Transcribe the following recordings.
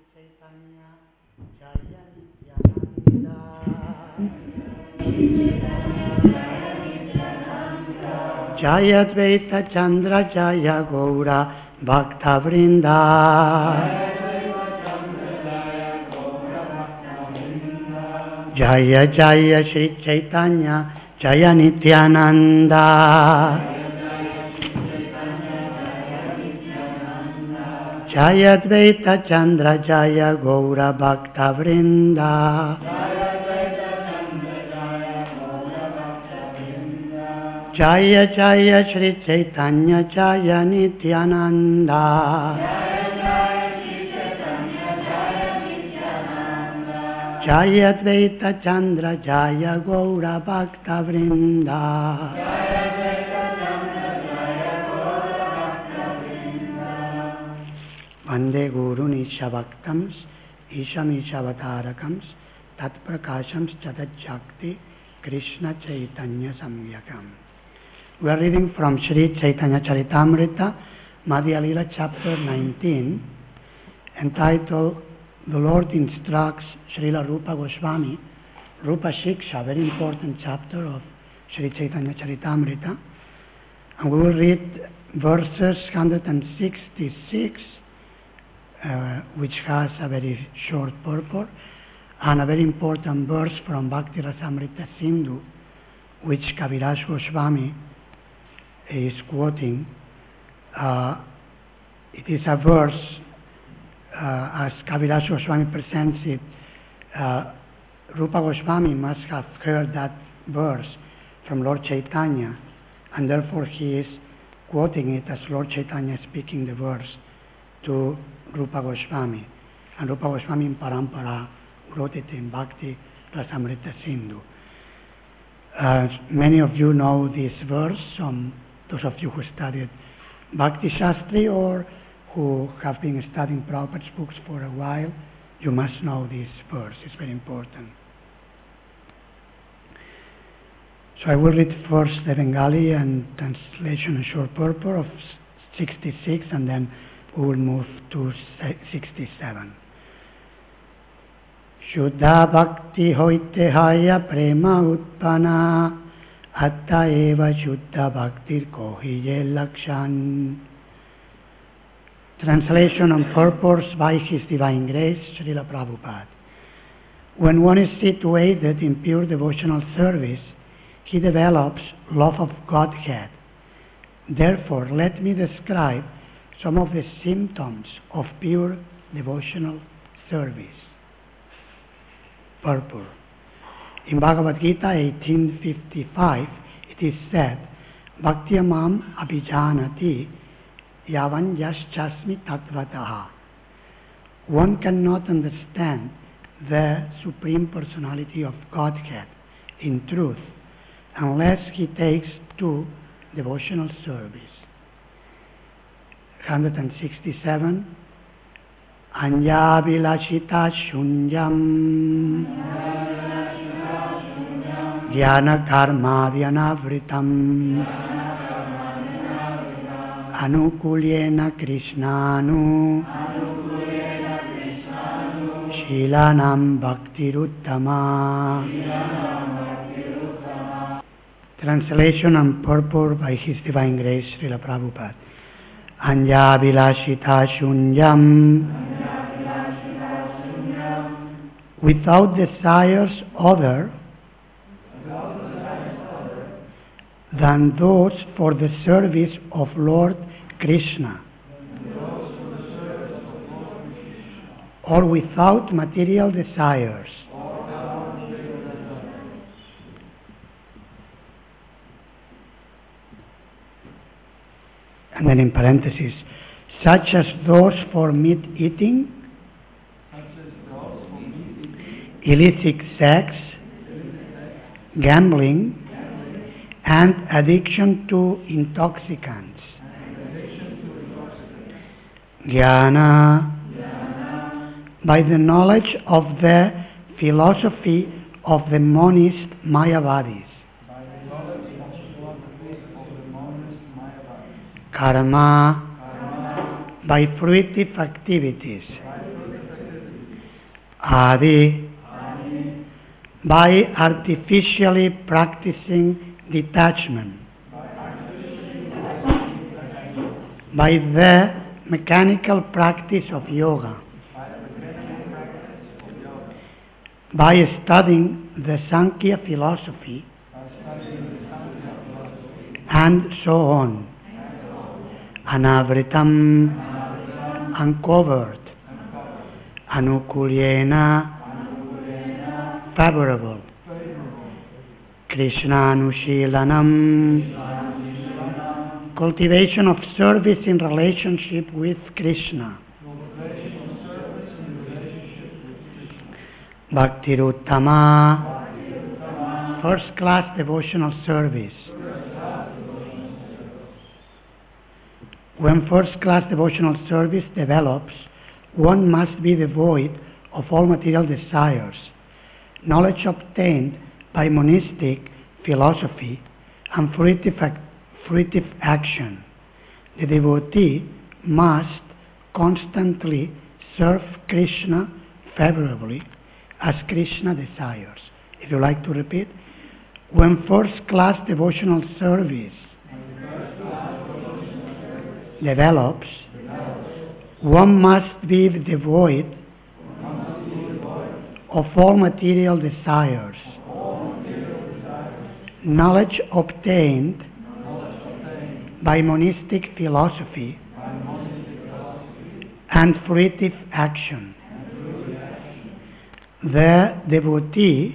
Chaitanya Jaya Nityananda Jaya Dvaita Chandra Jaya Gaura Bhakta Vrinda Jaya Jaya Shri Chaitanya Jaya Nityananda Jaya Dvaita Chandra Jaya Gaura Bhakta Vrinda Jaya Jaya Shri Chaitanya Jaya Nityananda Jaya Dvaita Chandra Jaya Gaura Bhakta Vrinda Vande Guru Nishabhaktams Isham Ishavatarakams Tat Prakashams Chatat Shakti Krishna Chaitanya Samyakam. We are reading from Sri Chaitanya Charitamrita, Madhya Lila chapter 19, entitled The Lord Instructs Srila Rupa Goswami, Rupa Shiksha, very important chapter of Sri Chaitanya Charitamrita. And we will read verses 166, which has a very short purport, and a very important verse from Bhakti Rasamrita Sindhu, which Kaviraj Goswami is quoting. It is a verse, as Kaviraj Goswami presents it, Rupa Goswami must have heard that verse from Lord Chaitanya, and therefore he is quoting it as Lord Chaitanya speaking the verse to Rupa Goswami. And Rupa Goswami in Parampara wrote it in Bhakti Rasamrita Sindhu. Many of you know this verse, those of you who studied Bhakti Shastri or who have been studying Prabhupada's books for a while, you must know this verse. It's very important. So I will read first the Bengali and translation and short purport of 66, and then we will move to 67. Shuddha bhakti hoite haya prema utpana atta eva shuddha bhaktir kohiye lakshan. Translation and purpose by His Divine Grace, Srila Prabhupada. When one is situated in pure devotional service, he develops love of Godhead. Therefore, let me describe some of the symptoms of pure devotional service. Purport. In Bhagavad Gita 18:55, it is said, Bhaktyamam abhijanati yavan yaschasmi tattvataha. One cannot understand the Supreme Personality of Godhead in truth unless he takes to devotional service. 167. Anya vilashita shunyam jnana karma dhyanavritam anukulyena krishnanu shilanam bhaktiruttama. Translation and purport by His Divine Grace, Srila Prabhupada. Anya vilashita shunyam, without desires other than those for the service of Lord Krishna, or without material desires. And then in parentheses, such as those for meat eating, illicit sex, gambling, and addiction to intoxicants. Jnana, by the knowledge of the philosophy of the monist Mayavadis. Karma, by fruitive activities. Adi. By artificially practicing detachment, by the mechanical practice of yoga, by studying the Sankhya philosophy, and so on. Anavritam, uncovered. Anukulyena, favorable. Krishnanushilanam, cultivation of service in relationship with Krishna. Bhaktiruttama, first class devotional service. When first class devotional service develops, one must be devoid of all material desires. Knowledge obtained by monistic philosophy and fruitive action. The devotee must constantly serve Krishna favorably as Krishna desires. If you like to repeat, when first class devotional service develops, one must be devoid of all material desires. Knowledge obtained by monistic philosophy and fruitive action. The devotee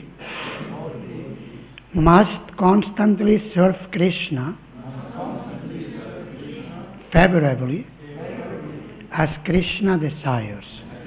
must constantly serve Krishna favorably as Krishna desires.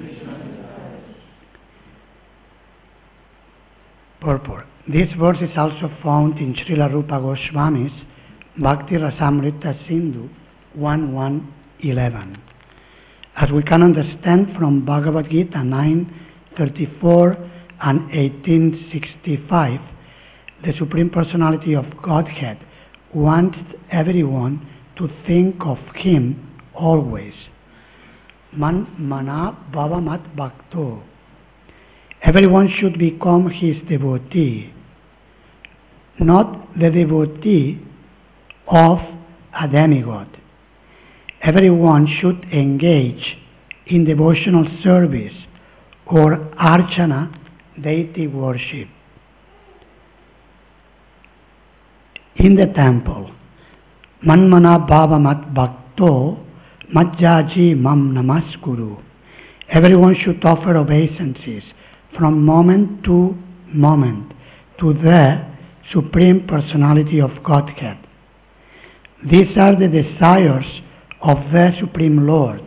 Purport. This verse is also found in Srila Rupa Goswami's Bhakti Rasamrita Sindhu 1.1.11. As we can understand from Bhagavad Gita 9.34 and 18.65, the Supreme Personality of Godhead wants everyone to think of Him always. Man mana bhava mat bhakto. Everyone should become his devotee, not the devotee of a demigod. Everyone should engage in devotional service or archana, deity worship. In the temple, manmana bhava mat bhakto majjaji mam namaskuru. Everyone should offer obeisances from moment to moment to the Supreme Personality of Godhead. These are the desires of the Supreme Lord.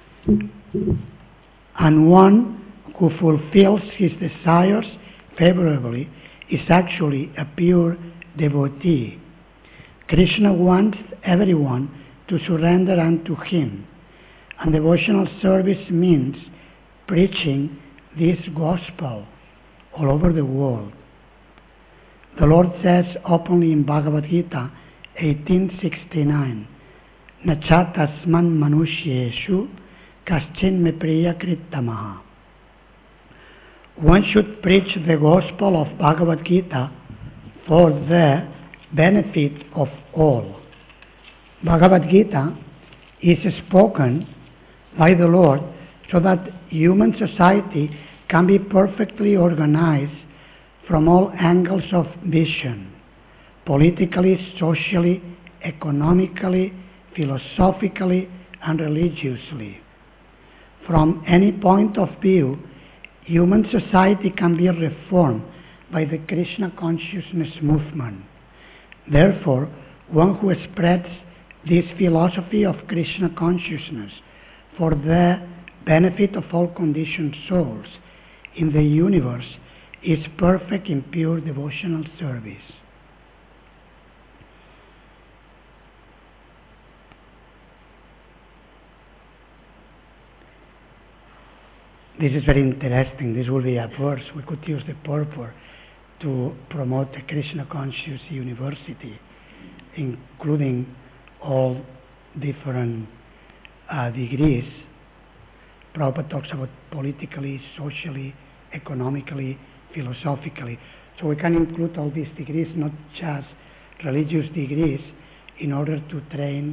And one who fulfills his desires favorably is actually a pure devotee. Krishna wants everyone to surrender unto Him, and devotional service means preaching this gospel all over the world. The Lord says openly in Bhagavad Gita 18:69, Nacha tasman manushyeshu kaschin me priya krittamaha. One should preach the gospel of Bhagavad Gita for the benefit of all. Bhagavad Gita is spoken by the Lord so that human society can be perfectly organized from all angles of vision, politically, socially, economically, philosophically, and religiously. From any point of view, human society can be reformed by the Krishna consciousness movement. Therefore, one who spreads this philosophy of Krishna consciousness for the benefit of all conditioned souls in the universe is perfect in pure devotional service. This is very interesting. This will be a verse. We could use the purport to promote the Krishna Conscious University, including all different degrees. Prabhupada talks about politically, socially, economically, philosophically. So we can include all these degrees, not just religious degrees, in order to train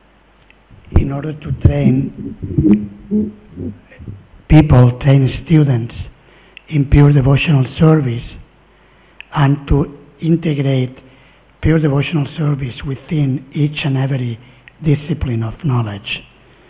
people, train students in pure devotional service, and to integrate pure devotional service within each and every discipline of knowledge.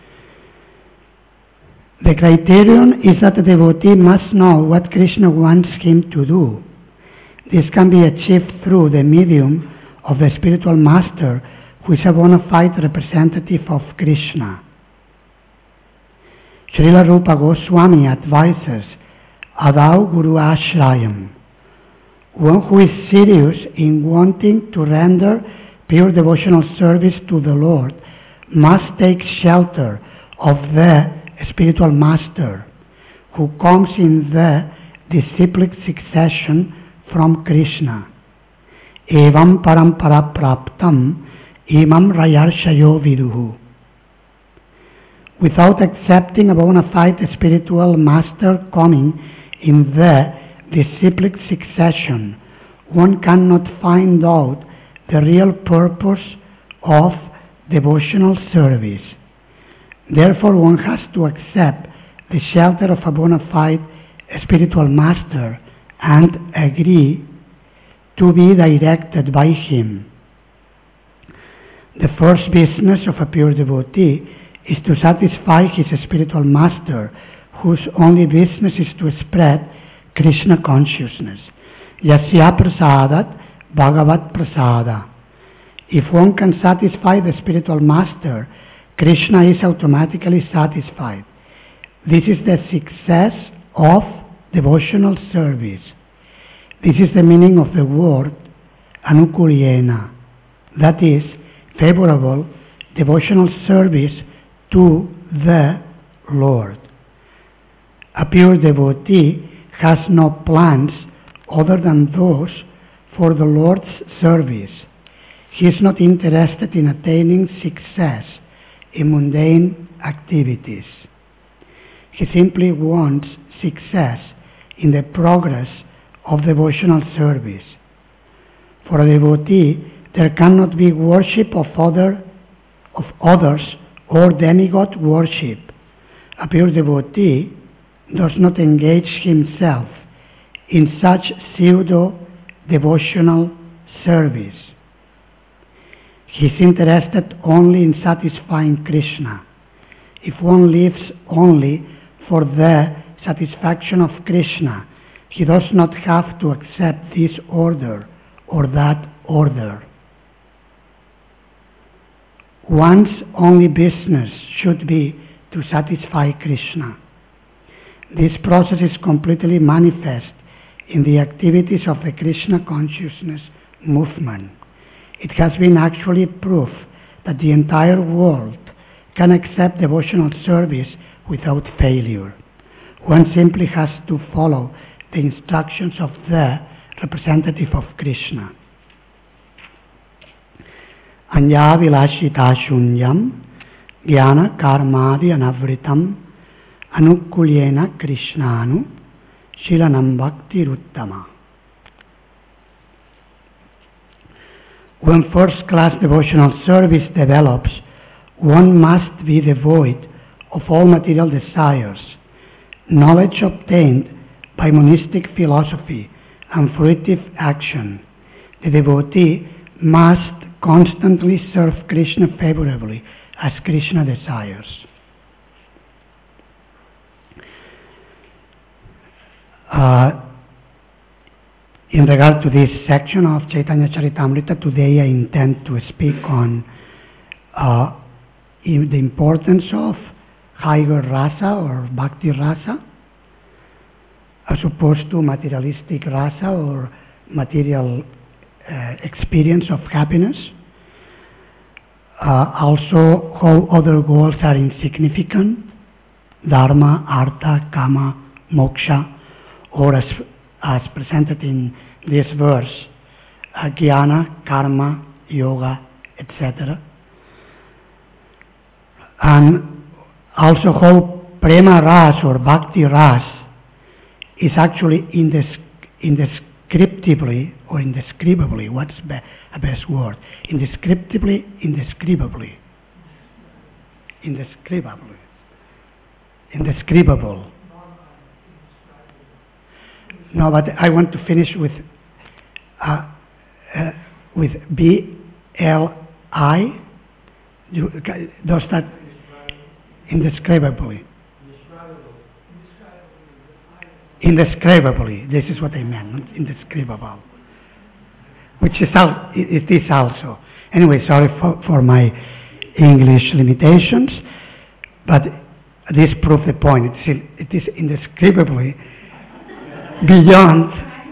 The criterion is that the devotee must know what Krishna wants him to do. This can be achieved through the medium of the spiritual master, who is a bona fide representative of Krishna. Srila Rupa Goswami advises, Adau Guru Ashrayam. One who is serious in wanting to render pure devotional service to the Lord must take shelter of the spiritual master, who comes in the disciplic succession from Krishna. Evam parampara praptam imam rayarshayo viduhu. Without accepting a bona fide spiritual master coming in the disciplic succession, one cannot find out the real purpose of devotional service. Therefore, one has to accept the shelter of a bona fide spiritual master and agree to be directed by him. The first business of a pure devotee is to satisfy his spiritual master, whose only business is to spread Krishna consciousness. Yasya prasadat bhagavat prasada. If one can satisfy the spiritual master, Krishna is automatically satisfied. This is the success of devotional service. This is the meaning of the word anukulyena, that is, favorable devotional service to the Lord. A pure devotee has no plans other than those for the Lord's service. He is not interested in attaining success in mundane activities. He simply wants success in the progress of devotional service. For a devotee, there cannot be worship of others or demigod worship. A pure devotee does not engage himself in such pseudo-devotional service. He is interested only in satisfying Krishna. If one lives only for the satisfaction of Krishna, he does not have to accept this order or that order. One's only business should be to satisfy Krishna. This process is completely manifest in the activities of the Krishna consciousness movement. It has been actually proof that the entire world can accept devotional service without failure. One simply has to follow the instructions of the representative of Krishna. Anya vilashita shunyam jnana karmadi anavritam anukulyena krishnanu shilanam bhakti ruttama. When first-class devotional service develops, one must be devoid of all material desires. Knowledge obtained by monistic philosophy and fruitive action, the devotee must constantly serve Krishna favorably as Krishna desires. In regard to this section of Chaitanya Charitamrita, today I intend to speak on the importance of higher rasa or bhakti rasa as opposed to materialistic rasa or material experience of happiness. Also, how other goals are insignificant, dharma, artha, kama, moksha, or as presented in this verse, jnana, karma, yoga, etc. And also how prema ras or bhakti ras is actually indescriptibly or indescribably. What's a best word? Indescriptibly, indescribably. Indescribable. No, but I want to finish with B-L-I. Does that indescribably? Indescribably. This is what I meant, not indescribable. Which is it is also. Anyway, sorry for my English limitations, but this proves the point. It is indescribably beyond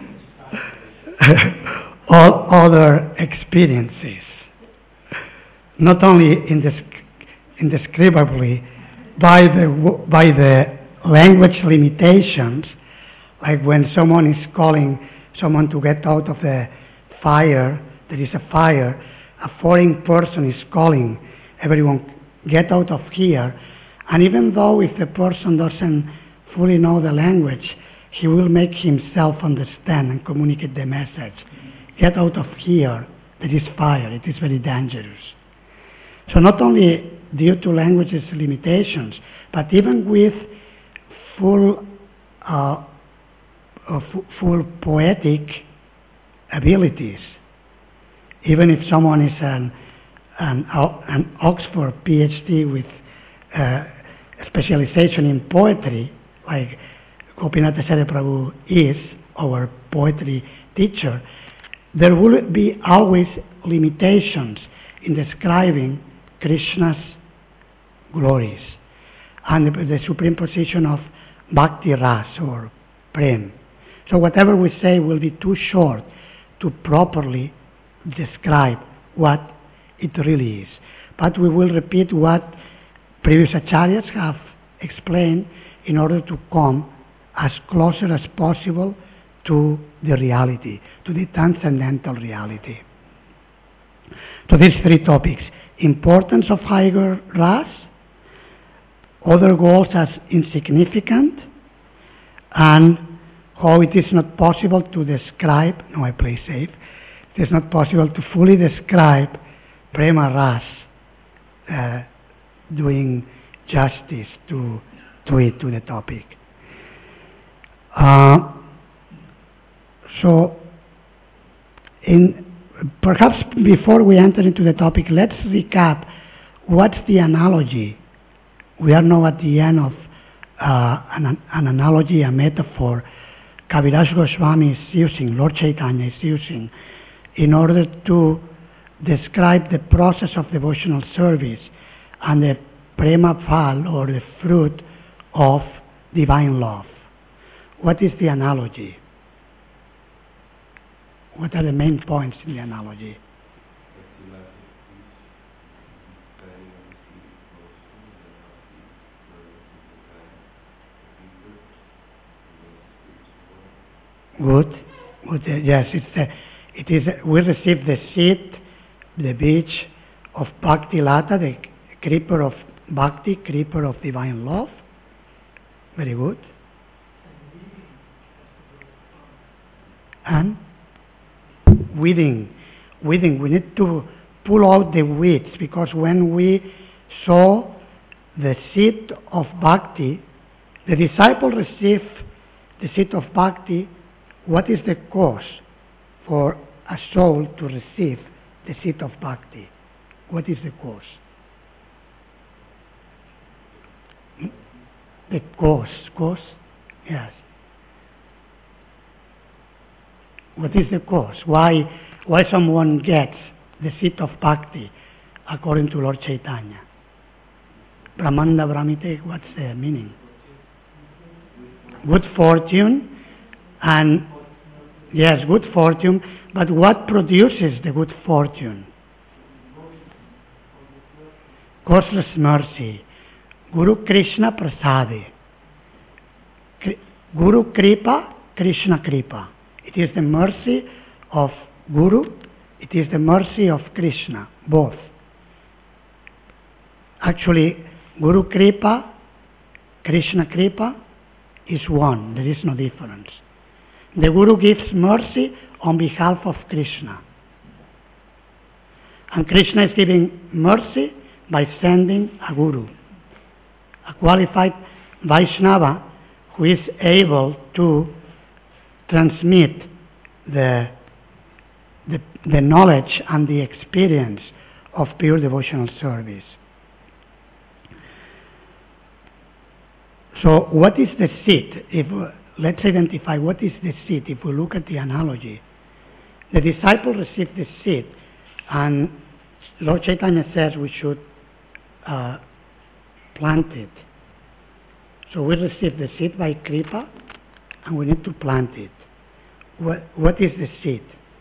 all other experiences. Not only indescribably by the language limitations, like when someone is calling someone to get out of the fire, there is a fire, a foreign person is calling everyone, get out of here, and even though if the person doesn't fully know the language, he will make himself understand and communicate the message. Get out of here, there is fire, it is very dangerous. So not only due to language's limitations, but even with full poetic abilities, even if someone is an Oxford PhD with specialization in poetry, like Gopinath Acharya Prabhu is, our poetry teacher, there will be always limitations in describing Krishna's glories and the supreme position of Bhakti Ras or Prem. So whatever we say will be too short to properly describe what it really is. But we will repeat what previous acharyas have explained in order to come as closer as possible to the reality, to the transcendental reality. So these three topics: importance of higher ras, other goals as insignificant, and how it is not possible to describe, no, I play safe, it is not possible to fully describe Prema Ras, doing justice to the topic. So, perhaps before we enter into the topic, let's recap what's the analogy. We are now at the end of an analogy, a metaphor Kaviraj Goswami is using, Lord Chaitanya is using, in order to describe the process of devotional service and the prema phal, or the fruit of divine love. What is the analogy? What are the main points in the analogy? Good. Yes, we receive the seed, the beach of Bhakti Lata, the creeper of Bhakti, creeper of divine love. Very good. And weeding. We need to pull out the weeds, because when we sow the seed of Bhakti, the disciple receives the seed of Bhakti. What is the cause for a soul to receive the seed of Bhakti? What is the cause? The cause? Yes. What is the cause? Why someone gets the seed of Bhakti according to Lord Chaitanya? Brahmanda Brahmite, what's the meaning? Good fortune, and yes, good fortune, but what produces the good fortune? Causeless mercy. Guru Krishna Prasade. Guru Kripa, Krishna Kripa. It is the mercy of Guru, it is the mercy of Krishna, both. Actually, Guru Kripa, Krishna Kripa, is one. There is no difference. The Guru gives mercy on behalf of Krishna. And Krishna is giving mercy by sending a Guru, a qualified Vaishnava who is able to transmit the knowledge and the experience of pure devotional service. So what is the seed? Let's identify what is the seed. If we look at the analogy, the disciple received the seed, and Lord Chaitanya says we should plant it. So we receive the seed by Kripa, and we need to plant it. What is the seed?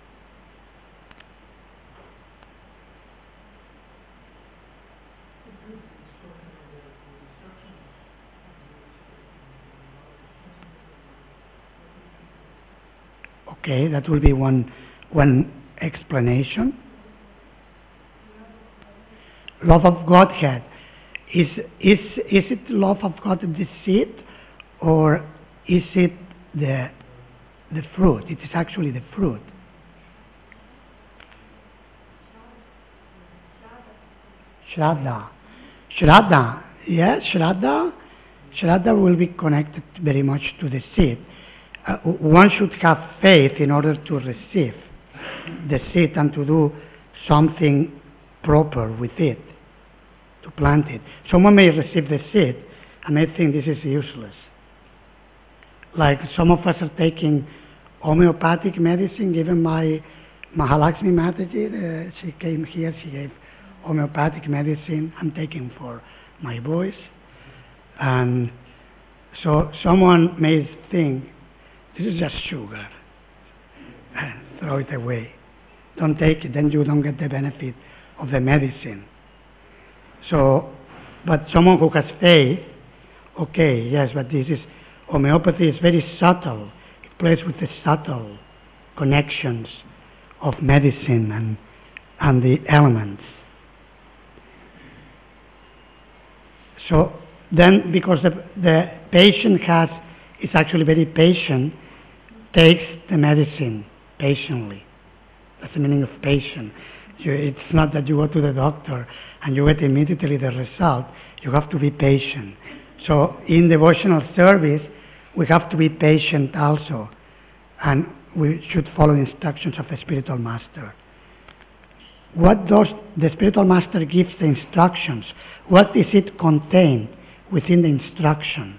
Okay, that will be one explanation. Love of Godhead. Is it love of God the seed, or is it the fruit? It is actually the fruit. Shraddha. Shraddha. Yes, Shraddha. Shraddha will be connected very much to the seed. One should have faith in order to receive the seed and to do something proper with it, to plant it. Someone may receive the seed and may think this is useless. Like some of us are taking homeopathic medicine given by Mahalakshmi Mataji. She came here, she gave homeopathic medicine I'm taking for my boys. And so someone may think, this is just sugar. Throw it away. Don't take it, then you don't get the benefit of the medicine. So, but someone who has faith, okay, yes, but this is, homeopathy is very subtle. It plays with the subtle connections of medicine and the elements. So then, because the patient is actually very patient, takes the medicine patiently. That's the meaning of patient. It's not that you go to the doctor and you get immediately the result. You have to be patient. So in devotional service, we have to be patient also. And we should follow the instructions of the spiritual master. What does the spiritual master gives the instructions? What is it contained within the instructions?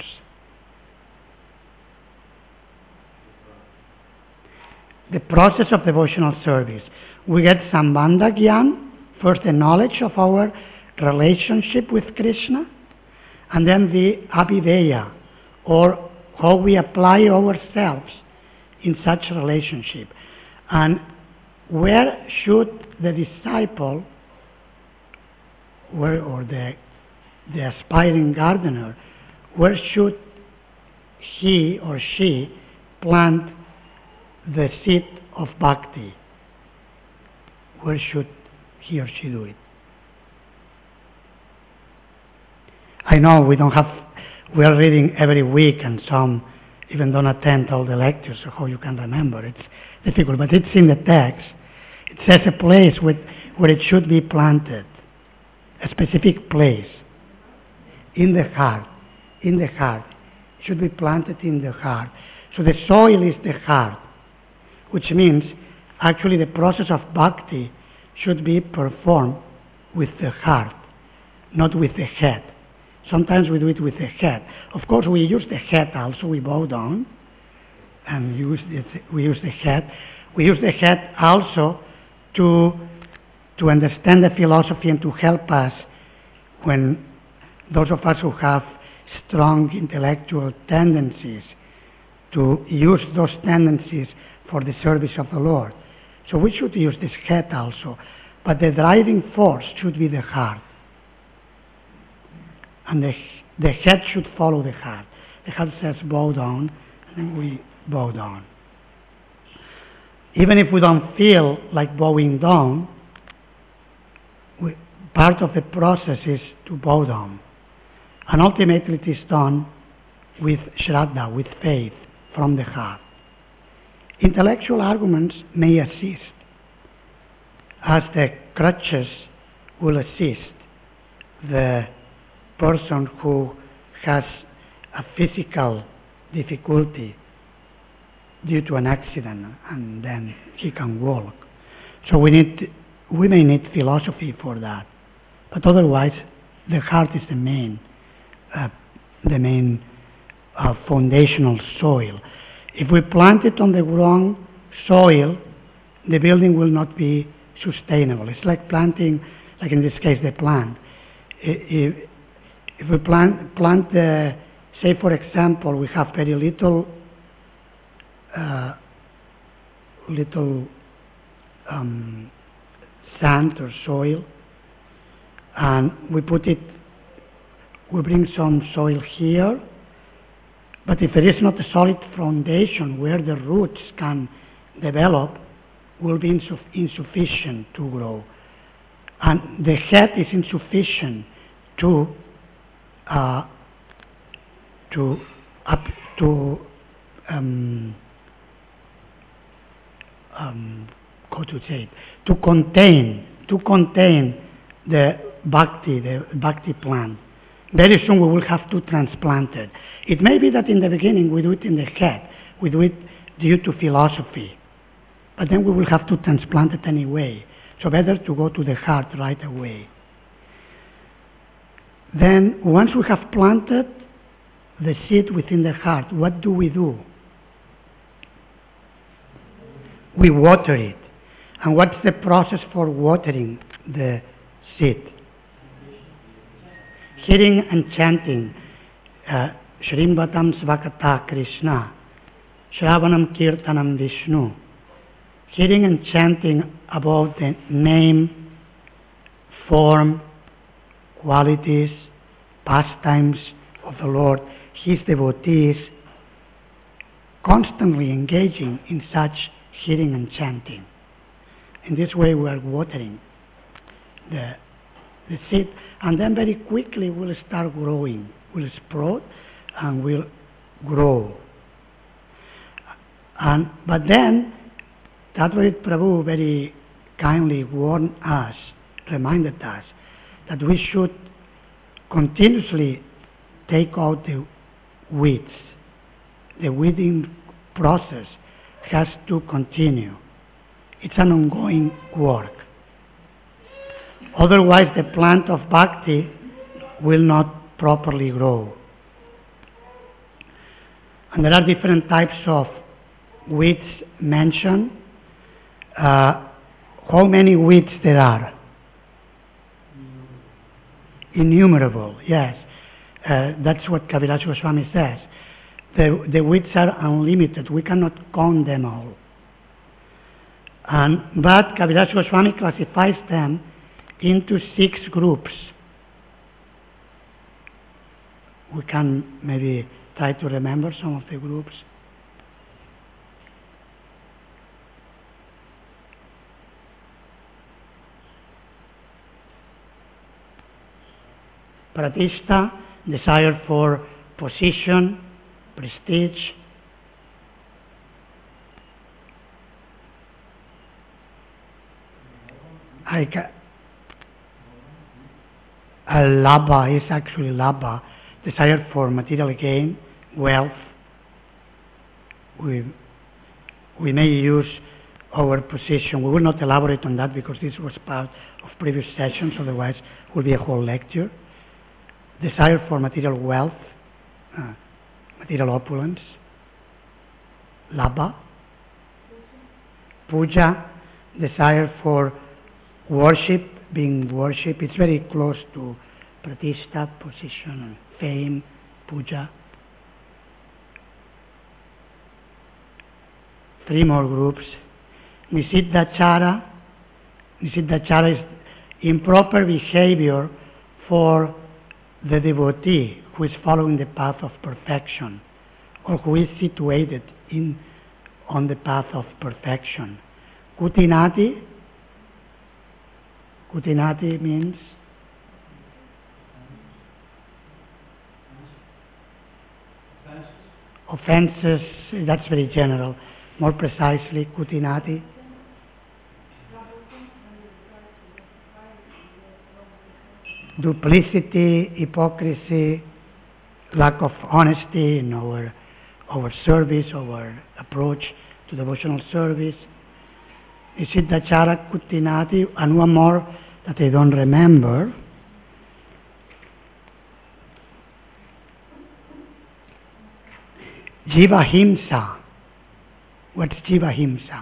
The process of devotional service. We get Sambandha Gyan, first the knowledge of our relationship with Krishna, and then the Abhideya, or how we apply ourselves in such relationship. And where should the disciple, or the aspiring gardener, where should he or she plant the seed of bhakti? Where should he or she do it? I know we are reading every week, and some even don't attend all the lectures, so how you can remember. It's difficult, but it's in the text. It says a place where it should be planted, a specific place, in the heart. In the heart. It should be planted in the heart. So the soil is the heart, which means actually the process of bhakti should be performed with the heart, not with the head. Sometimes we do it with the head. Of course, we use the head also. We bow down and we use the head. We use the head also to understand the philosophy and to help us when those of us who have strong intellectual tendencies, to use those tendencies for the service of the Lord. So we should use this head also. But the driving force should be the heart. And the head should follow the heart. The heart says bow down, and then we bow down. Even if we don't feel like bowing down, part of the process is to bow down. And ultimately it is done with shraddha, with faith from the heart. Intellectual arguments may assist, as the crutches will assist the person who has a physical difficulty due to an accident and then he can walk. So we may need philosophy for that. But otherwise, the heart is the main foundational soil. If we plant it on the wrong soil, the building will not be sustainable. It's like planting, like in this case, the plant. If we plant the, say for example, we have very little sand or soil, and we bring some soil here, but if there is not a solid foundation where the roots can develop, will be insufficient to grow. And the head is insufficient to contain the bhakti plant. Very soon we will have to transplant it. It may be that in the beginning we do it in the head, we do it due to philosophy, but then we will have to transplant it anyway. So better to go to the heart right away. Then once we have planted the seed within the heart, what do? We water it. And what's the process for watering the seed? Hearing and chanting. Shrimvatam Svakata Krishna. Shravanam Kirtanam Vishnu. Hearing and chanting about the name, form, qualities, pastimes of the Lord, His devotees, constantly engaging in such hearing and chanting. In this way we are watering the seed, and then very quickly will start growing, will sprout and will grow. But then Tadvarit Prabhu very kindly warned us, reminded us, that we should continuously take out the weeds. The weeding process has to continue. It's an ongoing work. Otherwise, the plant of bhakti will not properly grow. And there are different types of weeds mentioned. How many weeds there are? Innumerable, yes. That's what Kaviraj Goswami says. The weeds are unlimited. We cannot count them all. But Kaviraj Goswami classifies them into 6 groups. We can maybe try to remember some of the groups. Pratishta, desire for position, prestige. Labha is actually labha, desire for material gain, wealth. We may use our position. We will not elaborate on that because this was part of previous sessions, otherwise it will be a whole lecture. Desire for material wealth, material opulence, labha. Puja, desire for worship, being worshipped. It's very close to pratishta, position, fame, puja. 3 more groups. Nisiddhachara. Nisiddhachara is improper behavior for the devotee who is following the path of perfection, or who is situated on the path of perfection. Kutinati. Kutinati means offenses, that's very general. More precisely, kutinati. Duplicity, hypocrisy, lack of honesty in our service, our approach to devotional service. Nisiddhachara kutinati, and one more that I don't remember. Jiva himsa. What's jiva himsa?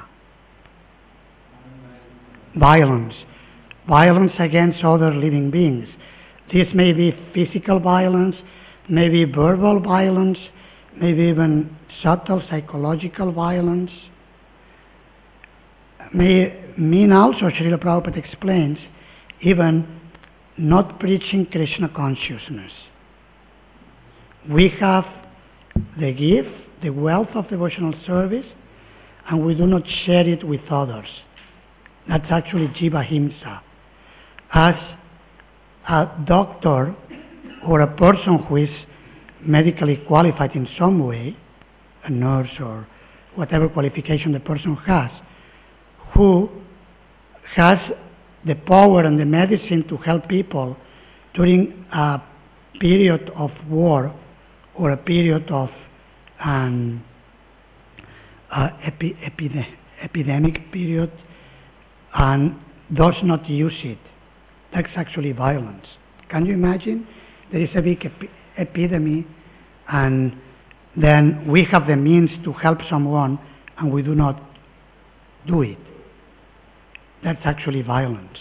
Violence. Violence against other living beings. This may be physical violence, maybe verbal violence, maybe even subtle psychological violence. May mean also, Srila Prabhupada explains, even not preaching Krishna consciousness. We have the gift, the wealth of devotional service, and we do not share it with others. That's actually jiva himsa. As a doctor or a person who is medically qualified in some way, a nurse or whatever qualification the person has, who has the power and the medicine to help people during a period of war or a period of epidemic period, and does not use it. That's actually violence. Can you imagine? There is a big epidemic, and then we have the means to help someone, and we do not do it. That's actually violence.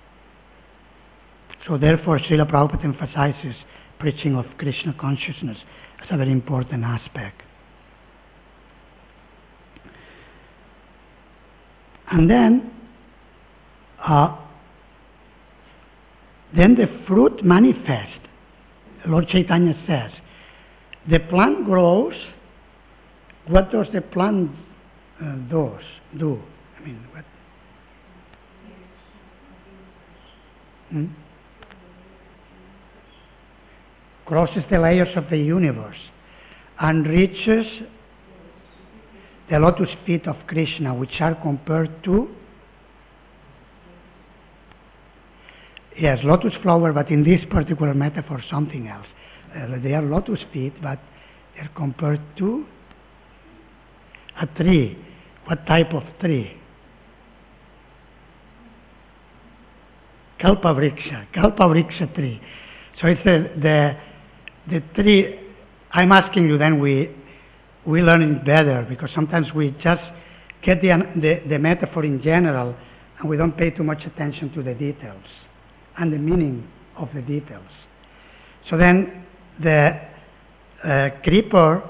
So therefore, Srila Prabhupada emphasizes preaching of Krishna consciousness as a very important aspect. And then the fruit manifest. Lord Chaitanya says, the plant grows. What does the plant do? I mean, what? Crosses the layers of the universe and reaches the lotus feet of Krishna, which are compared to, yes, lotus flower, but in this particular metaphor, something else. They are lotus feet, but they are compared to a tree. What type of tree? Kalpavriksha tree. So it's the tree. I'm asking you, then we learn it better, because sometimes we just get the metaphor in general and we don't pay too much attention to the details and the meaning of the details. So then the creeper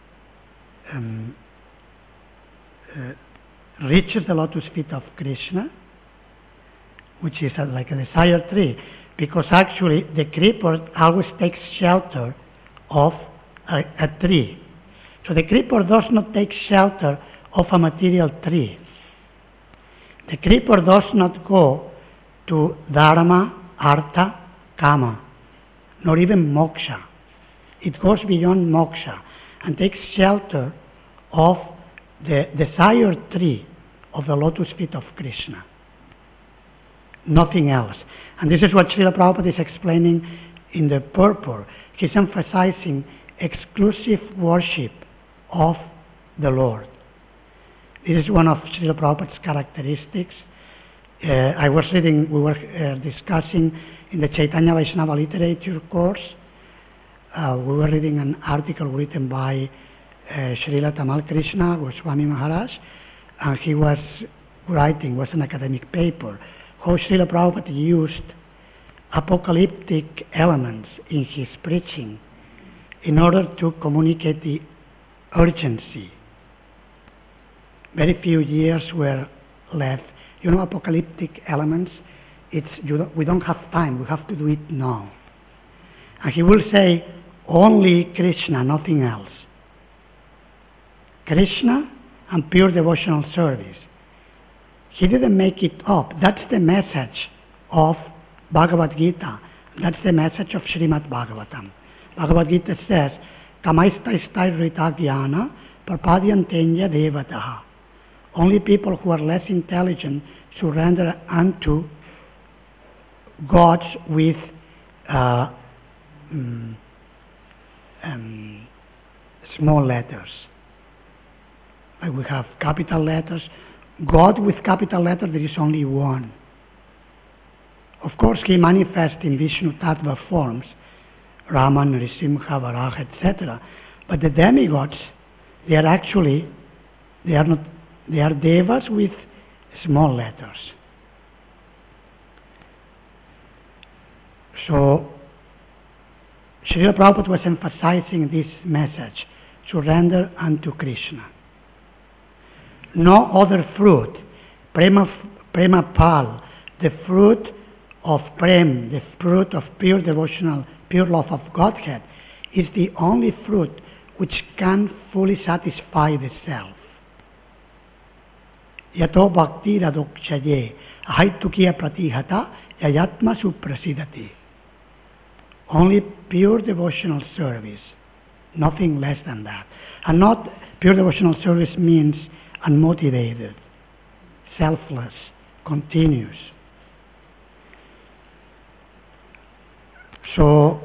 reaches the lotus feet of Krishna, which is like a desired tree, because actually the creeper always takes shelter of a tree. So the creeper does not take shelter of a material tree. The creeper does not go to dharma, artha, kama, nor even moksha. It goes beyond moksha and takes shelter of the desired tree of the lotus feet of Krishna. Nothing else. And this is what Srila Prabhupada is explaining in the purport. He's emphasizing exclusive worship of the Lord. This is one of Srila Prabhupada's characteristics. We were discussing in the Chaitanya Vaishnava literature course, we were reading an article written by Srila Tamal Krishna Goswami Maharaj, and he was writing, was an academic paper, how Srila Prabhupada used apocalyptic elements in his preaching in order to communicate the urgency. Very few years were left. You know, apocalyptic elements, we don't have time, we have to do it now. And he will say, only Krishna, nothing else. Krishna and pure devotional service. He didn't make it up. That's the message of Bhagavad Gita. That's the message of Srimad Bhagavatam. Bhagavad Gita says, tamaistai rita jnana prapadyantenya devataha. Only people who are less intelligent surrender unto gods with small letters. Like we have capital letters. God with capital letter, there is only one. Of course, he manifests in Vishnu Tattva forms, Raman, Nrisimha, Varaha, etc. But the demigods, they are devas with small letters. So, Srila Prabhupada was emphasizing this message, surrender unto Krishna. No other fruit, prema pal, the fruit of prem, the fruit of pure devotional, pure love of Godhead, is the only fruit which can fully satisfy the self. Yato bhakti radokshaye ahaitukiya pratihata yayatma suprasidati. Only pure devotional service, nothing less than that. And not pure devotional service means unmotivated, selfless, continuous. So,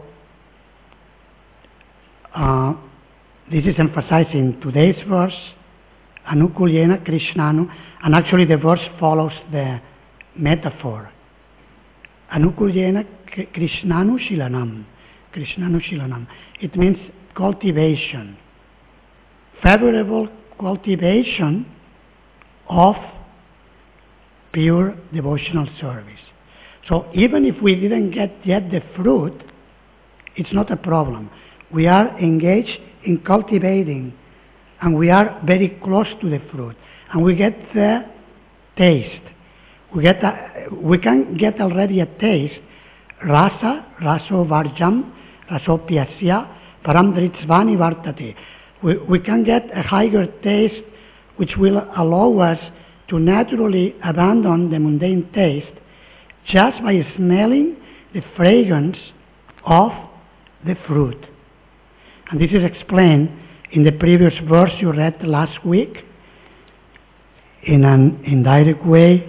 this is emphasizing today's verse, Anukulyena Krishnanu, and actually the verse follows the metaphor. Anukulyena Krishnanu Shilanam. Krishnanu Shilanam. It means cultivation. Favorable cultivation of pure devotional service. So even if we didn't get yet the fruit, it's not a problem. We are engaged in cultivating, and we are very close to the fruit, and we get the taste. We can get already a taste. Rasa, raso varjam, raso pyasya, param dritsvani vartate. We can get a higher taste which will allow us to naturally abandon the mundane taste just by smelling the fragrance of the fruit. And this is explained in the previous verse you read last week in an indirect way.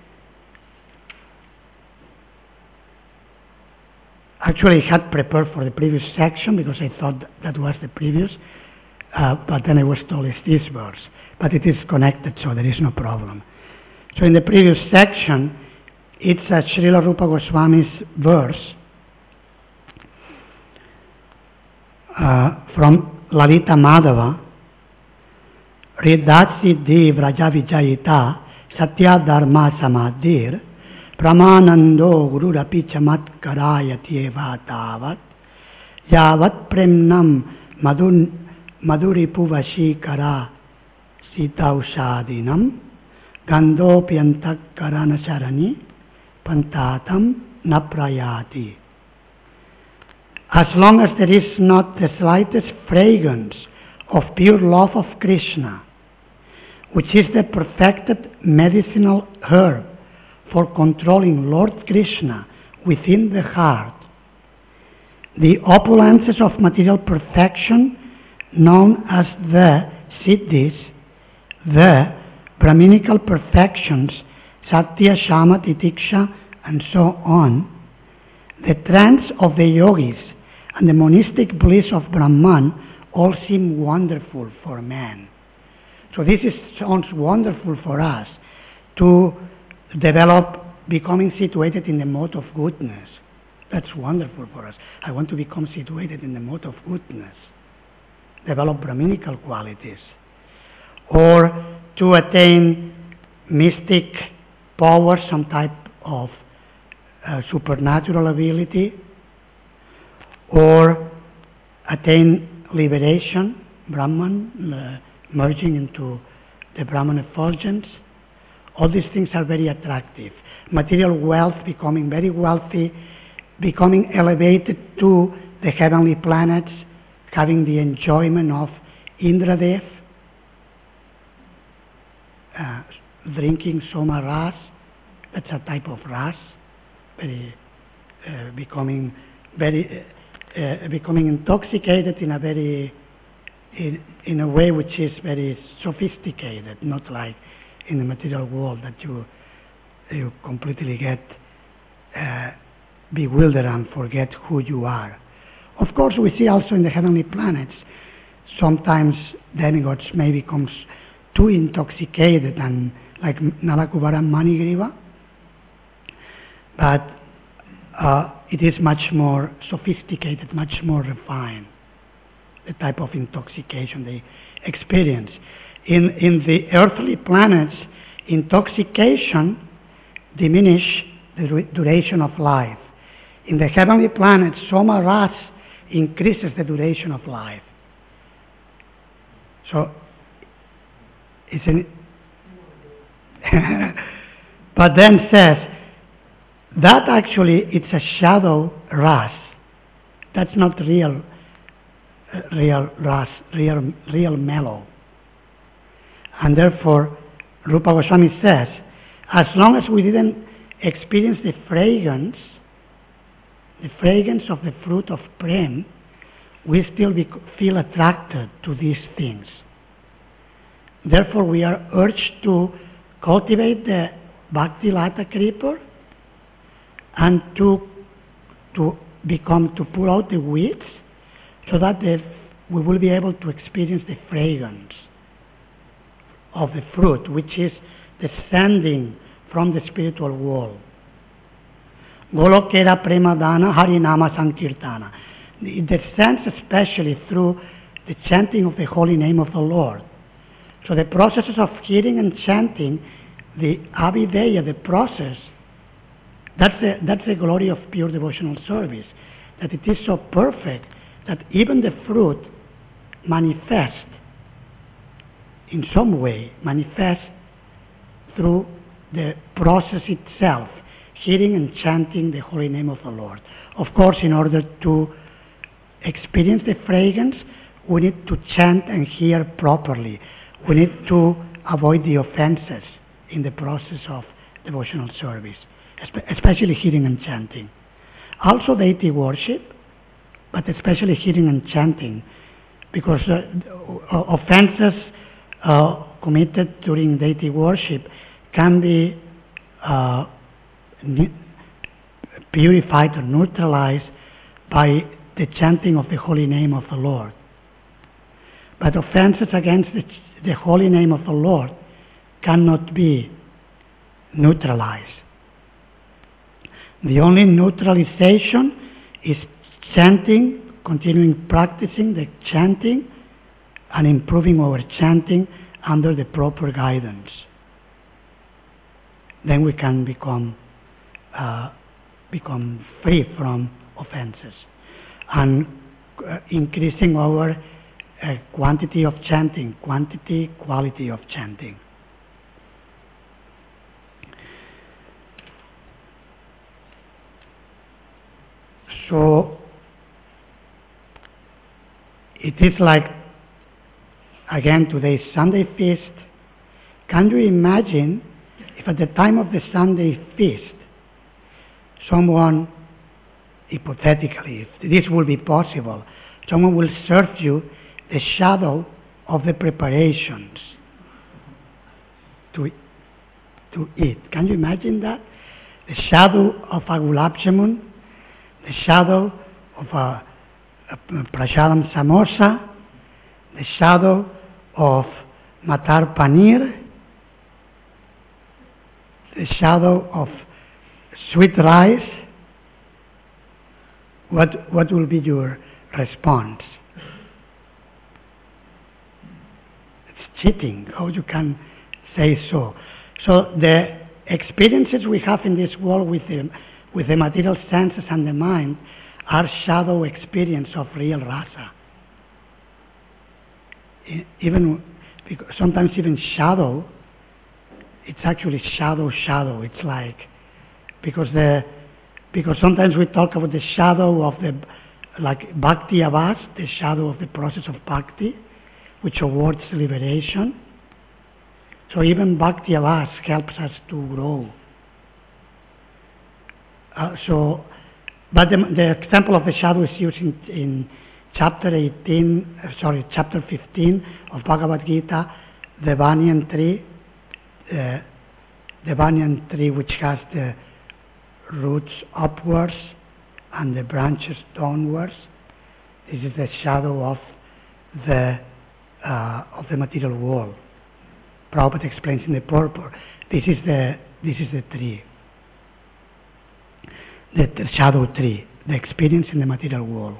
Actually, I had prepared for the previous section because I thought that was the previous, but then I was told it's this verse. But it is connected, so there is no problem. So in the previous section, it's Srila Rupa Goswami's verse from Lalita Madhava, Riddhat Siddhi Vraja Vijayita Satya Dharma Samadhir Pramanando Gururapi Chamatkarayati Tavat Yavat Premnam Maduripu Vashikara Sitaushadinam Gandopyantak Karanasarani Pantatam Naprayati. As long as there is not the slightest fragrance of pure love of Krishna, which is the perfected medicinal herb for controlling Lord Krishna within the heart, the opulences of material perfection known as the siddhis, the Brahminical perfections, Satya, Shama, Titiksha, and so on, the trance of the yogis, and the monistic bliss of Brahman all seem wonderful for man. So this sounds wonderful for us to develop becoming situated in the mode of goodness. That's wonderful for us. I want to become situated in the mode of goodness, develop Brahminical qualities, or to attain mystic power, some type of supernatural ability, or attain liberation, Brahman, merging into the Brahman effulgence. All these things are very attractive. Material wealth, becoming very wealthy, becoming elevated to the heavenly planets, having the enjoyment of Indradev, drinking Soma Ras, that's a type of Ras, very becoming very becoming intoxicated in a very, in a way which is very sophisticated, not like in the material world that you completely get bewildered and forget who you are. Of course, we see also in the heavenly planets, sometimes demigods may become too intoxicated, and like Nalakubara and Manigriva, but it is much more sophisticated, much more refined, the type of intoxication they experience. In the earthly planets, intoxication diminish the duration of life. In the heavenly planets, Soma Ras increases the duration of life. So, isn't it? But then says, that actually it's a shadow ras. That's not real ras, real mellow. And therefore, Rupa Goswami says, as long as we didn't experience the fragrance of the fruit of Prem, we still feel attracted to these things. Therefore, we are urged to cultivate the Bhakti Lata Creeper and to pull out the weeds so that we will be able to experience the fragrance of the fruit, which is descending from the spiritual world. Golokera Premadana Harinama Sankirtana. It descends especially through the chanting of the holy name of the Lord. So the processes of hearing and chanting, the Abhideya, the process, that's the glory of pure devotional service, that it is so perfect that even the fruit manifests in some way, manifests through the process itself, hearing and chanting the holy name of the Lord. Of course, in order to experience the fragrance, we need to chant and hear properly. We need to avoid the offenses in the process of devotional service, especially hearing and chanting. Also deity worship, but especially hearing and chanting, because offenses committed during deity worship can be purified or neutralized by the chanting of the holy name of the Lord. But offenses against the holy name of the Lord cannot be neutralized. The only neutralization is chanting, continuing practicing the chanting, and improving our chanting under the proper guidance. Then we can become free from offenses, and increasing our quantity of chanting, quality of chanting. So it is like, again, today's Sunday feast. Can you imagine if at the time of the Sunday feast, someone, hypothetically, if this will be possible, someone will serve you the shadow of the preparations to eat. Can you imagine that? The shadow of a gulab jamun, the shadow of a prasadam samosa, the shadow of matar paneer, the shadow of sweet rice. What will be your response? It's cheating. How you can say so? So the experiences we have in this world with the material senses and the mind are shadow experience of real rasa. Sometimes even shadow, it's actually shadow. It's like, because sometimes we talk about the shadow of like bhakti avas, the shadow of the process of bhakti, which awards liberation. So even bhakti avas helps us to grow. But the example of the shadow is used in chapter 15 of Bhagavad Gita, the banyan tree which has the roots upwards and the branches downwards. This is the shadow of the material world. Prabhupada explains in the purport. This is the tree, the shadow tree, the experience in the material world.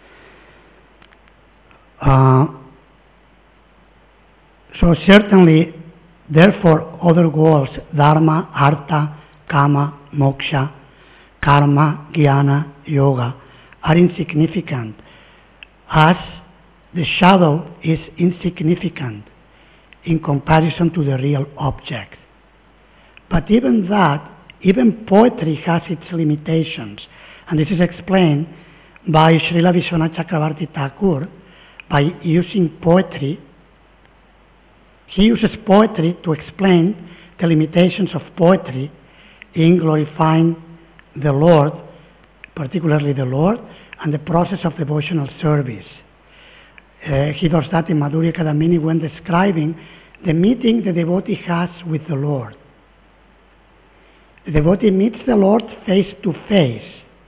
So certainly, therefore, other goals, dharma, artha, kama, moksha, karma, jnana, yoga, are insignificant, as the shadow is insignificant in comparison to the real object. But even that, even poetry has its limitations, and this is explained by Srila Vishwanath Chakravarti Thakur by using poetry. He uses poetry to explain the limitations of poetry in glorifying the Lord, particularly the Lord, and the process of devotional service. He does that in Madhurya Kadambini when describing the meeting the devotee has with the Lord. The devotee meets the Lord face to face,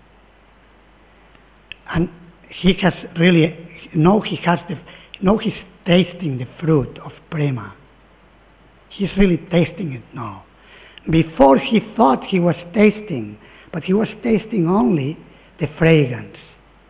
and he has really, he's tasting the fruit of prema. He's really tasting it now. Before he thought he was tasting, but he was tasting only the fragrance.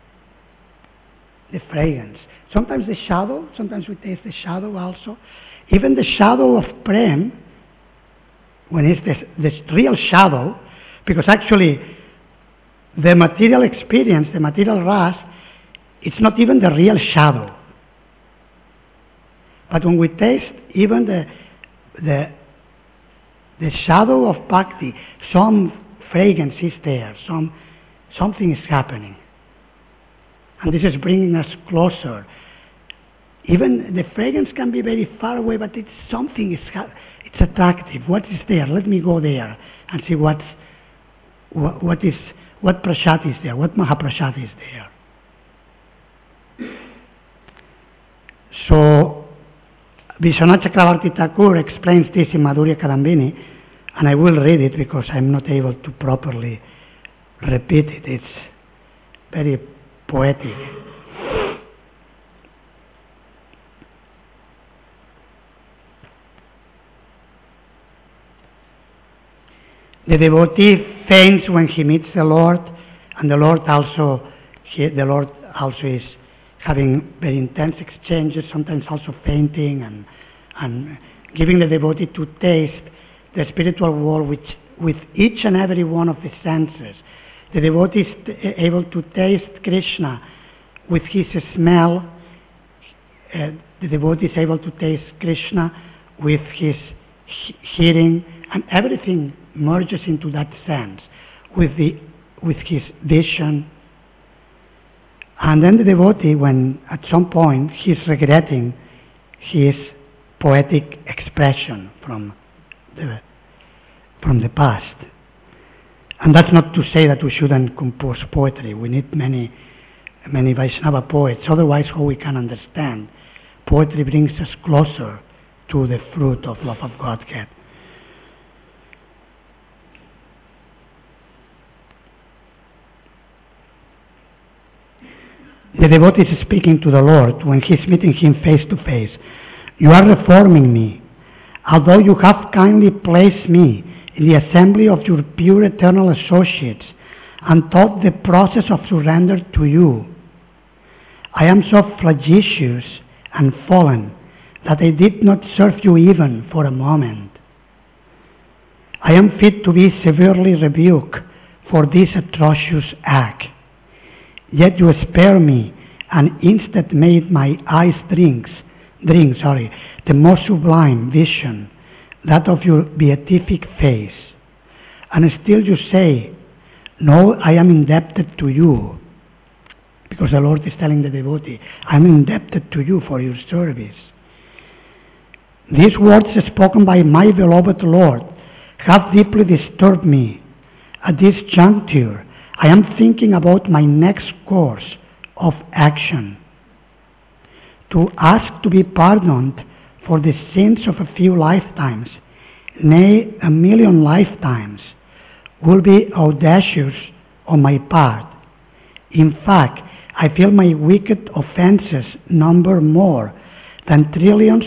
The fragrance. Sometimes the shadow, sometimes we taste the shadow also. Even the shadow of prem, when it's the real shadow, because actually the material experience, the material ras, it's not even the real shadow. But when we taste even the shadow of bhakti, some fragrance is there, something is happening. And this is bringing us closer. Even the fragrance can be very far away, but it's something, it's attractive. What is there? Let me go there and see what prasad is there, what Mahaprasad is there. So, Vishwanath Chakravarti Thakur explains this in Madhurya Kadambini, and I will read it because I'm not able to properly repeat it. It's very poetic. The devotee faints when he meets the Lord, and the Lord also is having very intense exchanges, sometimes also fainting and giving the devotee to taste the spiritual world with each and every one of the senses. The devotee is able to taste Krishna with his smell. The devotee is able to taste Krishna with his hearing, and everything merges into that sense with his vision. And then the devotee, when at some point he's regretting his poetic expression from the past. And that's not to say that we shouldn't compose poetry. We need many Vaishnava poets. Otherwise, how we can understand? Poetry brings us closer to the fruit of love of Godhead. The devotee is speaking to the Lord when he's meeting him face to face. You are reforming me. Although you have kindly placed me in the assembly of your pure eternal associates and taught the process of surrender to you, I am so flagitious and fallen that I did not serve you even for a moment. I am fit to be severely rebuked for this atrocious act. Yet you spare me and instead made my eyes drink the most sublime vision, that of your beatific face. And still you say, no, I am indebted to you. Because the Lord is telling the devotee, I am indebted to you for your service. These words spoken by my beloved Lord have deeply disturbed me. At this juncture, I am thinking about my next course of action. To ask to be pardoned for the sins of a few lifetimes, nay, 1,000,000 lifetimes, will be audacious on my part. In fact, I feel my wicked offenses number more than trillions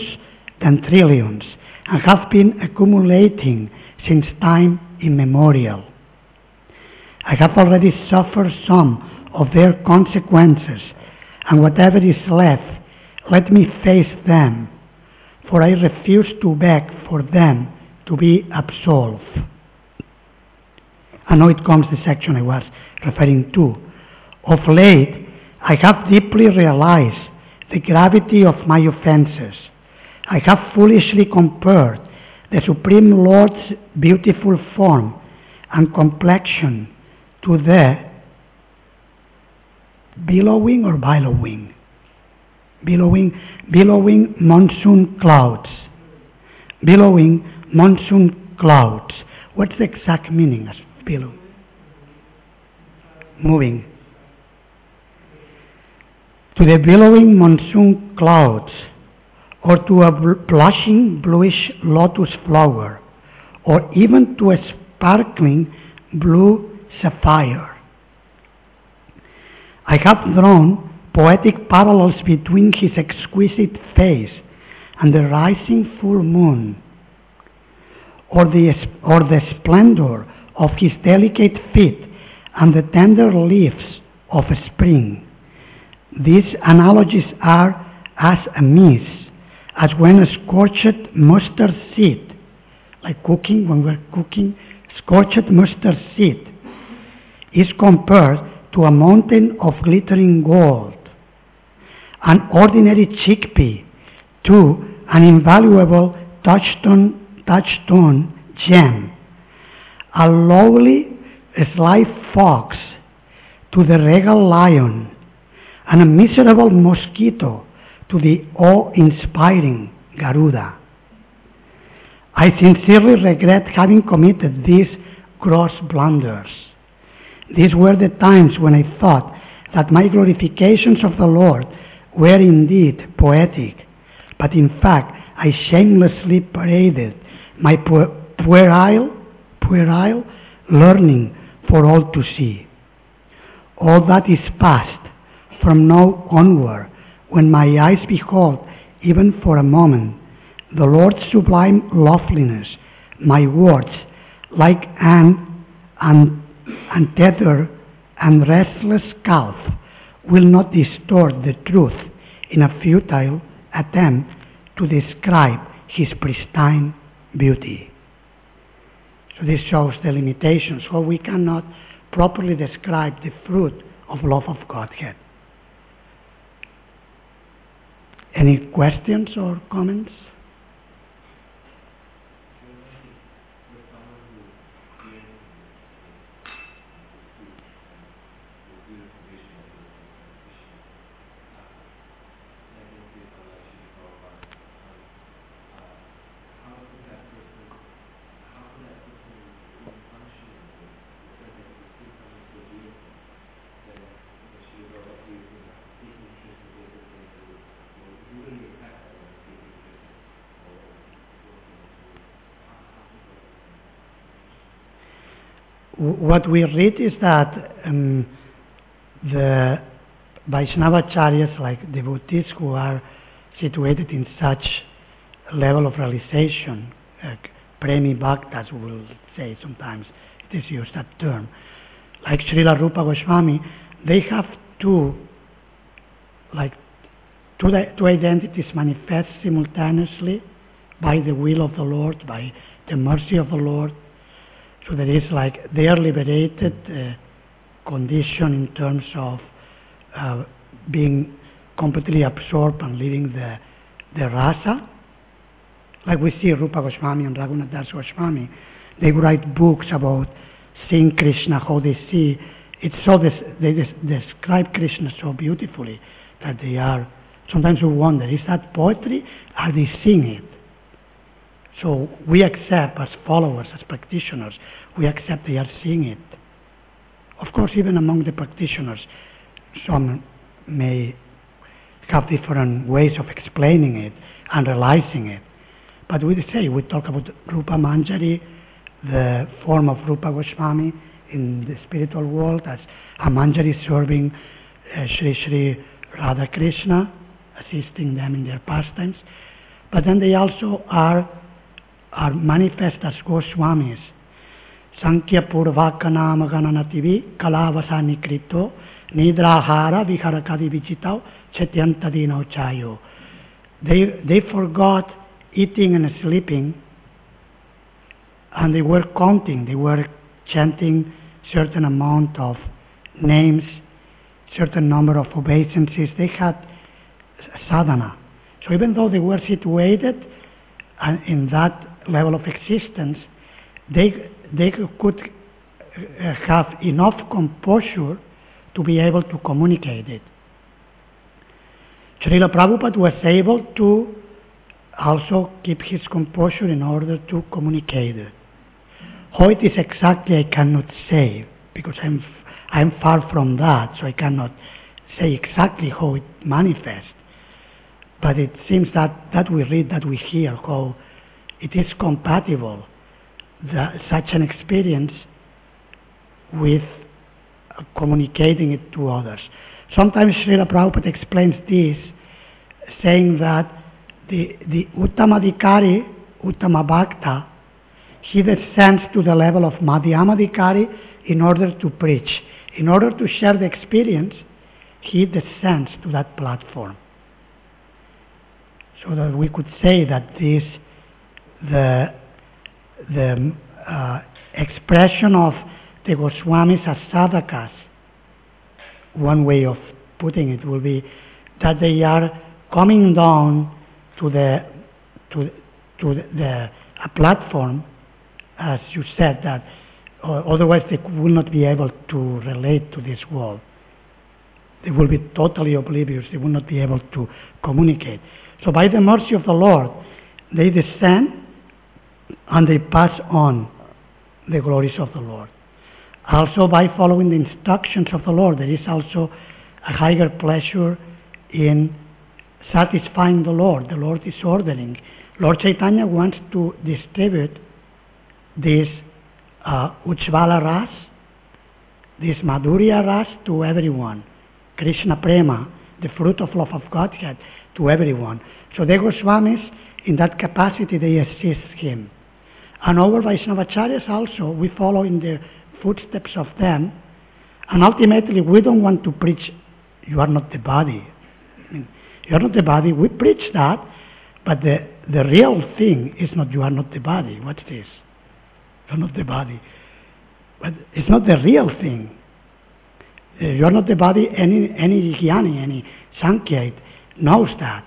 and have been accumulating since time immemorial. I have already suffered some of their consequences, and whatever is left, let me face them, for I refuse to beg for them to be absolved. And now it comes the section I was referring to. Of late, I have deeply realized the gravity of my offenses. I have foolishly compared the Supreme Lord's beautiful form and complexion to the billowing monsoon clouds. Billowing monsoon clouds. What's the exact meaning of billow? Moving. To the billowing monsoon clouds, or to a blushing bluish lotus flower, or even to a sparkling blue sapphire. I have drawn poetic parallels between his exquisite face and the rising full moon, or the splendor of his delicate feet and the tender leaves of spring. These analogies are as amiss as when a scorched mustard seed, like cooking, when we're cooking, scorched mustard seed is compared to a mountain of glittering gold, an ordinary chickpea to an invaluable touchstone gem, a lowly sly fox to the regal lion, and a miserable mosquito to the awe-inspiring Garuda. I sincerely regret having committed these gross blunders. These were the times when I thought that my glorifications of the Lord were indeed poetic, but in fact I shamelessly paraded my puerile learning for all to see. All that is past from now onward, when my eyes behold, even for a moment, the Lord's sublime loveliness, my words, like an untethered and restless calf, will not distort the truth in a futile attempt to describe his pristine beauty. So this shows the limitations, so we cannot properly describe the fruit of love of Godhead. Any questions or comments? What we read is that the Vaishnavacharyas, like devotees who are situated in such level of realization, Premi Bhaktas, we will say sometimes, it is used that term, like Srila Rupa Goswami, they have two identities manifest simultaneously by the will of the Lord, by the mercy of the Lord. So there is like they are liberated condition in terms of being completely absorbed and leaving the rasa. Like we see Rupa Goswami and Raghunath Das Goswami, they write books about seeing Krishna, how they see. It's so they describe Krishna so beautifully that they are. Sometimes we wonder, is that poetry? Are they seeing it? So we accept as followers, as practitioners, we accept they are seeing it. Of course, even among the practitioners, some may have different ways of explaining it and realizing it. But we talk about Rupa Manjari, the form of Rupa Goswami in the spiritual world as a Manjari serving Sri Sri Radha Krishna, assisting them in their pastimes. But then they also are manifest as Goswamis. Sankhya Purvakana Magananativi Kalavasani Krito Nidrahara Viharakadi Vichitao Chetyantadino Chayo. They forgot eating and sleeping, and they were counting, they were chanting certain amount of names, certain number of obeisances. They had sadhana. So even though they were situated in that level of existence, they could have enough composure to be able to communicate it. Srila Prabhupada was able to also keep his composure in order to communicate it. How it is exactly I cannot say, because I'm far from that, so I cannot say exactly how it manifests. But it seems that we read, that we hear, how it is compatible, such an experience, with communicating it to others. Sometimes Srila Prabhupada explains this, saying that the Uttamadhikari, Uttama Bhakta, he descends to the level of Madhyamadhikari in order to preach. In order to share the experience, he descends to that platform. So that we could say that the expression of the Goswamis as sadhakas, one way of putting it will be that they are coming down to a platform, as you said, that otherwise they will not be able to relate to this world. They will be totally oblivious. They will not be able to communicate. So by the mercy of the Lord, they descend and they pass on the glories of the Lord. Also by following the instructions of the Lord, there is also a higher pleasure in satisfying the Lord. The Lord is ordering. Lord Chaitanya wants to distribute this Ujjvala Ras, this Madhurya Ras to everyone. Krishna Prema, the fruit of love of Godhead, to everyone. So the Goswamis, in that capacity, they assist him. And our Vaishnavacharyas also, we follow in the footsteps of them, and ultimately we don't want to preach, you are not the body. I mean, you are not the body, we preach that, but the real thing is not you are not the body. What's this? You are not the body. But it's not the real thing. You are not the body, any jnani, any Sankhya knows that.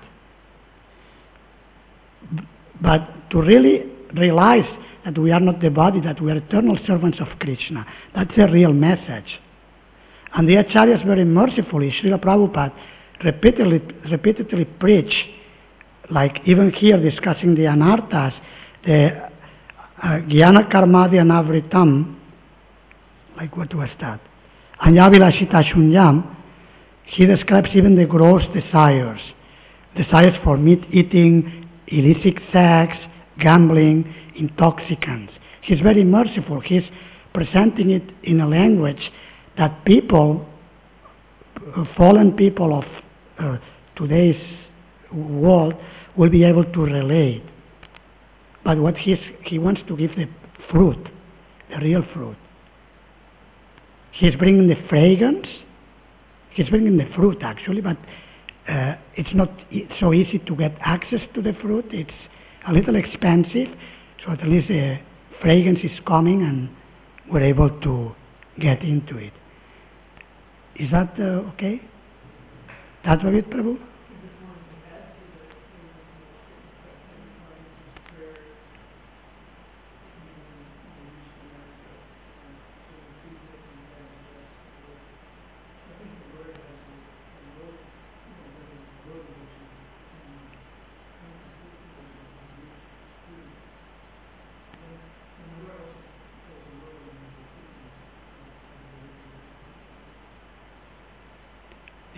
But to really realize that we are not the body, that we are eternal servants of Krishna, that's the real message. And the Acharyas very mercifully, Srila Prabhupada, repeatedly preach, like even here discussing the anarthas, the Jnana Karmadi Anavritam, like what was that? Anyavilashita Shunyam, he describes even the gross desires for meat eating, illicit sex, gambling, intoxicants. He's very merciful. He's presenting it in a language that people, fallen people of today's world, will be able to relate. But what he wants to give the fruit, the real fruit. He's bringing the fragrance. He's bringing the fruit actually, but it's not so easy to get access to the fruit. It's a little expensive, so at least the fragrance is coming and we're able to get into it. Is that okay? Tatvavit Prabhu?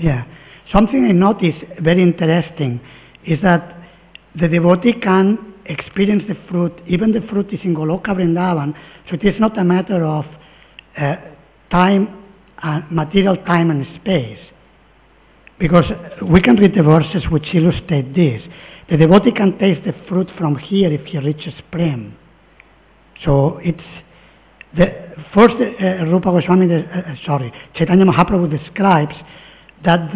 Yeah. Something I noticed very interesting is that the devotee can experience the fruit, even the fruit is in Goloka Vrindavan, so it is not a matter of time, material time and space. Because we can read the verses which illustrate this. The devotee can taste the fruit from here if he reaches Prem. So it's the first Rupa Goswami, Chaitanya Mahaprabhu describes that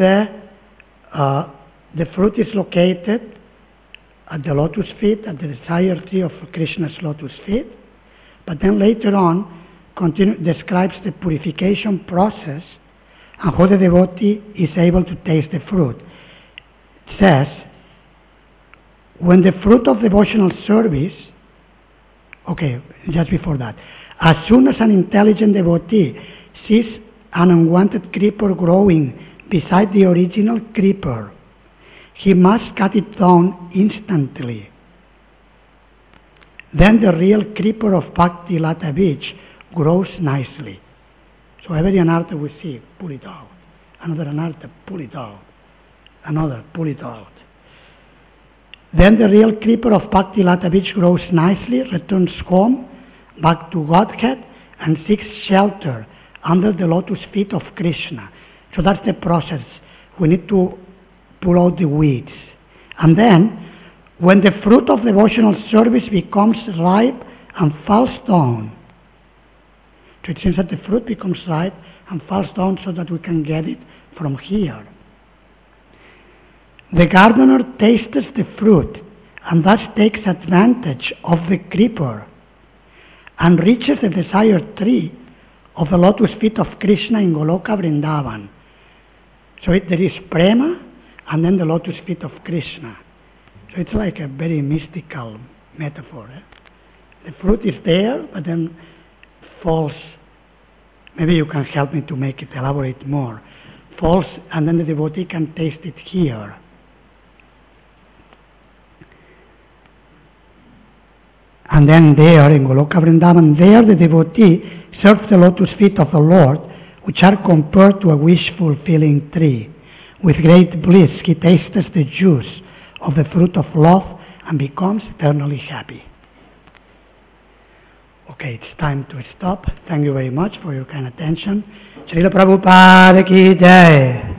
the fruit is located at the lotus feet, at the desire tree of Krishna's lotus feet, but then later on describes the purification process and how the devotee is able to taste the fruit. It says, when the fruit of devotional service, okay, just before that, as soon as an intelligent devotee sees an unwanted creeper growing beside the original creeper, he must cut it down instantly. Then the real creeper of Bhakti Lata Beach grows nicely. So every anartha we see, pull it out. Another anartha, pull it out. Another, pull it out. Then the real creeper of Bhakti Lata Beach grows nicely, returns home, back to Godhead, and seeks shelter under the lotus feet of Krishna. So that's the process. We need to pull out the weeds. And then, when the fruit of devotional service becomes ripe and falls down, so it seems that the fruit becomes ripe and falls down so that we can get it from here. The gardener tastes the fruit and thus takes advantage of the creeper and reaches the desired tree of the lotus feet of Krishna in Goloka Vrindavan. So there is prema and then the lotus feet of Krishna. So it's like a very mystical metaphor. The fruit is there, but then falls. Maybe you can help me to make it elaborate more. Falls, and then the devotee can taste it here. And then there, in Goloka Vrindavan, there the devotee serves the lotus feet of the Lord, which are compared to a wish-fulfilling tree. With great bliss, he tastes the juice of the fruit of love and becomes eternally happy. Okay, it's time to stop. Thank you very much for your kind attention. Srila Prabhupada ki jai.